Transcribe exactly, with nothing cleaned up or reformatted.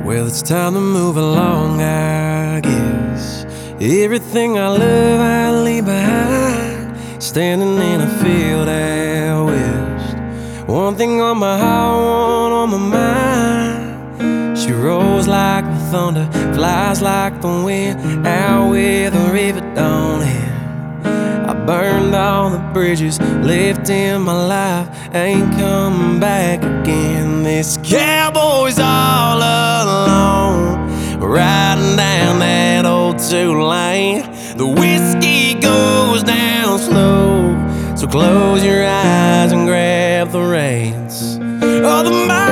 Well, it's time to move along, I guess. Everything I love I leave behind, standing in a field out west. One thing on my heart, one on my mind. She rolls like the thunder, flies like the wind, out where the river don't end. I burned all the bridges left in my life, ain't coming back again. This cowboy's all alone, riding down that old two-lane. The whiskey goes down slow, so close your eyes and grab the reins. Oh, the